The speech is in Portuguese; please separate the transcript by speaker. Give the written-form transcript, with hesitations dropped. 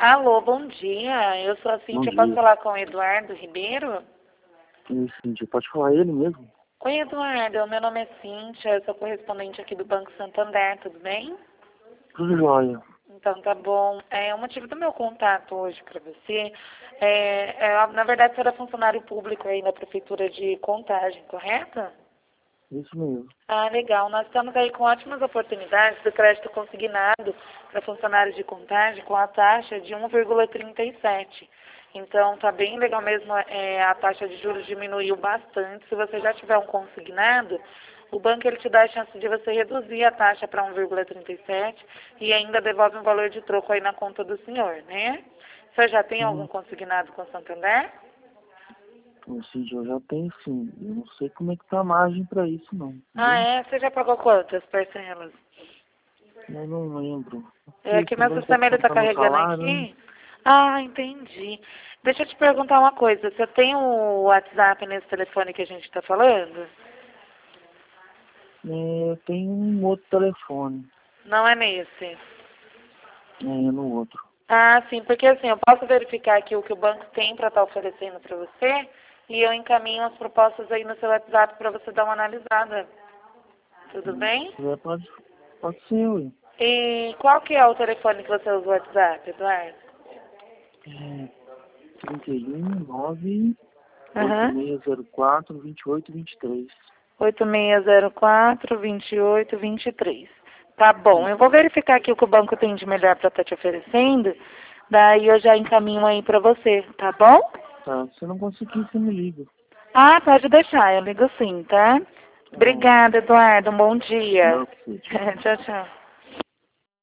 Speaker 1: Alô, bom dia. Eu sou a
Speaker 2: Bom
Speaker 1: Cíntia. Posso
Speaker 2: dia.
Speaker 1: falar com o Eduardo Ribeiro?
Speaker 2: Cíntia, pode falar ele mesmo?
Speaker 1: Oi, Eduardo. Meu nome é Cíntia. Eu sou correspondente aqui do Banco Santander. Tudo bem?
Speaker 2: Tudo jóia.
Speaker 1: Então, tá bom. O motivo do meu contato hoje para você na verdade, você era funcionário público aí na Prefeitura de Contagem, correto?
Speaker 2: Isso mesmo.
Speaker 1: Ah, legal. Nós estamos aí com ótimas oportunidades do crédito consignado para funcionários de Contagem com a taxa de 1,37. Então, tá bem legal mesmo. A taxa de juros diminuiu bastante. Se você já tiver um consignado, o banco ele te dá a chance de você reduzir a taxa para 1,37 e ainda devolve um valor de troco aí na conta do senhor, né? Você já tem algum consignado com o Santander?
Speaker 2: Cíntia, eu já tenho sim. Eu não sei como é que tá a margem pra isso, não.
Speaker 1: Ah,
Speaker 2: Entendeu?
Speaker 1: é? Você já pagou quantas parcelas?
Speaker 2: Eu não lembro.
Speaker 1: É que
Speaker 2: Esse
Speaker 1: meu
Speaker 2: banco é
Speaker 1: sistema ele tá
Speaker 2: descontar no
Speaker 1: carregando
Speaker 2: salário, né?
Speaker 1: aqui. Ah, entendi. Deixa eu te perguntar uma coisa. Você tem o WhatsApp nesse telefone que a gente está falando?
Speaker 2: Eu tenho um outro telefone.
Speaker 1: Não é nesse.
Speaker 2: No outro.
Speaker 1: Ah, sim, porque assim, eu posso verificar aqui o que o banco tem para estar oferecendo para você e eu encaminho as propostas aí no seu WhatsApp para você dar uma analisada. Tudo
Speaker 2: Se
Speaker 1: bem?
Speaker 2: quiser, pode ser, ué.
Speaker 1: E qual que é o telefone que você usa o WhatsApp, Eduardo?
Speaker 2: 31 9
Speaker 1: Aham.
Speaker 2: 8604 2823.
Speaker 1: 8604-2823. Tá bom, eu vou verificar aqui o que o banco tem de melhor para estar te oferecendo, daí eu já encaminho aí para você, tá bom?
Speaker 2: Tá, se não conseguir, você me liga.
Speaker 1: Ah, pode deixar, eu ligo sim, tá?
Speaker 2: Tá bom.
Speaker 1: Obrigada, Eduardo, um bom dia.
Speaker 2: Não, tchau.
Speaker 1: Tchau, tchau.